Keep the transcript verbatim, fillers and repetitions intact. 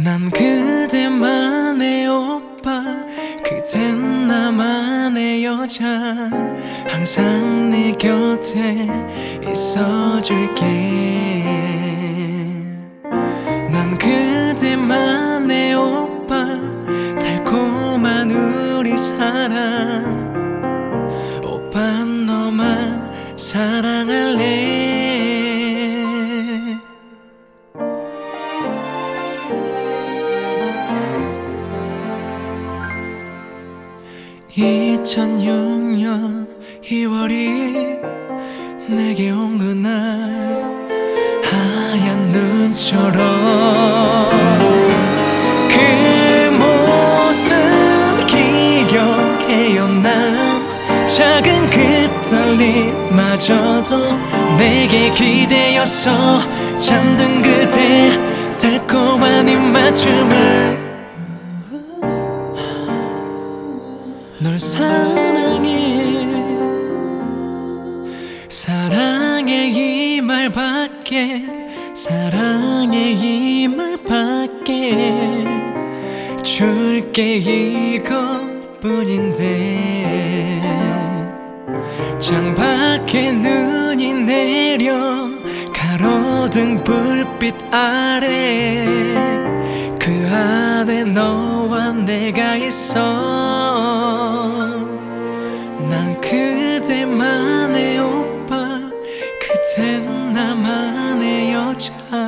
난 그대만의 오빠, 그댄 나만의 여자. 항상 네 곁에 있어줄게. 난 그대만의 오빠, 달콤한 우리 사랑. 오빤 너만 사랑할래. 이천육 년 이월이 내게 온 그날, 하얀 눈처럼 그 모습 기억해요. 난 작은 그 떨림마저도 내게 기대었어. 잠든 그대 달콤한 입맞춤을. 널 사랑해, 사랑해 이 말밖에, 사랑해 이 말밖에 줄게 이것뿐인데. 창밖에 눈이 내려 가로등 불빛 아래, 그 안에 너와 내가 있어. 난 그대만의 오빠, 그댄 나만의 여자.